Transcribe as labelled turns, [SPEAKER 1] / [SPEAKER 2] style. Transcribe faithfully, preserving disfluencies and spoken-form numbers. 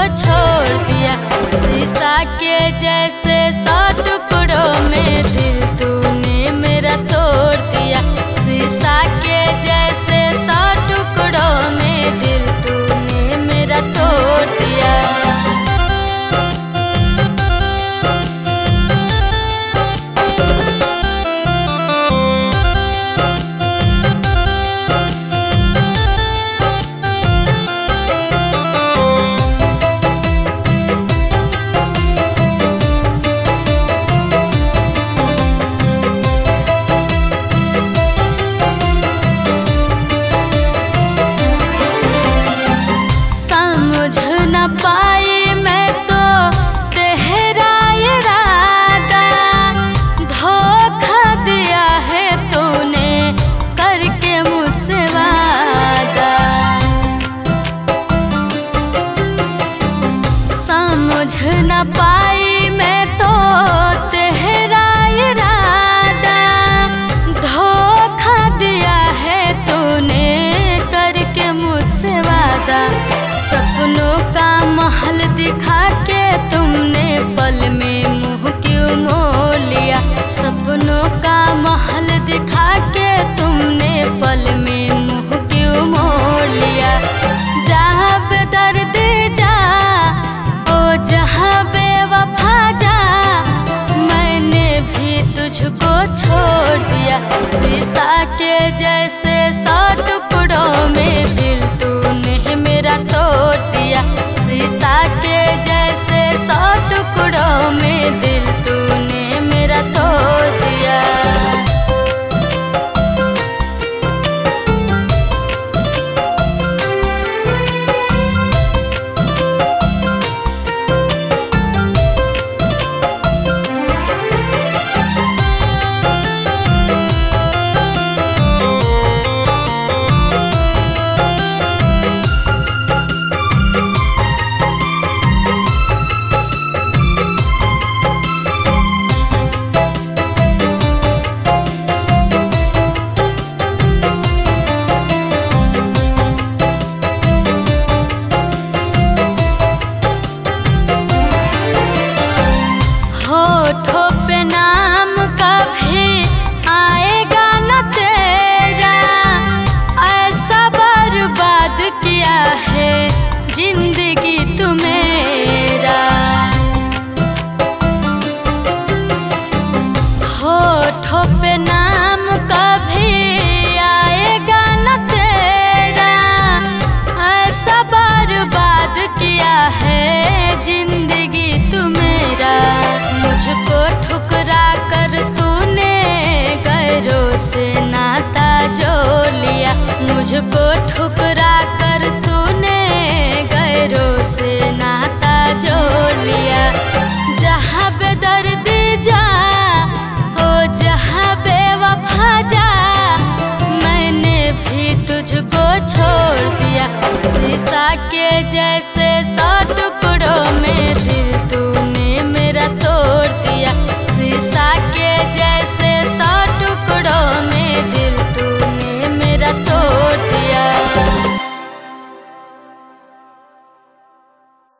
[SPEAKER 1] छोड़ दिया। शीशा के जैसे सौ टुकड़ों में दिल तूने मेरा तोड़ दिया। शीशा के जैसे सौ टुकड़ों में दिल तूने मेरा तोड़ दिया। समझ न पाई मैं तो तेरा इरादा, धोखा दिया है तूने करके मुझसे वादा। समझ न पाई मैं तो तेरा इरादा, धोखा दिया है तूने करके मुझसे वादा। सपनों का महल दिखा के तुमने पल में मुंह क्यों मोड़ लिया। सपनों का महल दिखा के तुमने पल में मुंह क्यों मोड़ लिया। जहाँ बेदर्द जा ओ जहाँ बेवफा जा, मैंने भी तुझको छोड़ दिया। शीशा के जैसे सौ टुकड़ों में दिल तूने मेरा तोड़ दिया। शीशा के जैसे सौ टुकड़ों में दिल तूने मेरा तोड़ दिया। होठों पे नाम कभी आएगा न तेरा, ऐसा बर्बाद किया है जिंदगी तू मेरा। होठों पे नाम कभी आएगा न तेरा, ऐसा बर्बाद किया है जिंदगी तू मेरा। मुझको ठुकरा कर तूने गैरों से नाता जोड़ लिया। मुझको ठुकरा कर तूने गैरों से नाता जोड़ लिया। जहाँ बेदर्द जा हो जहाँ बेवफा जा, मैंने भी तुझको छोड़ दिया। शीशा के जैसे सौ टुकड़ों में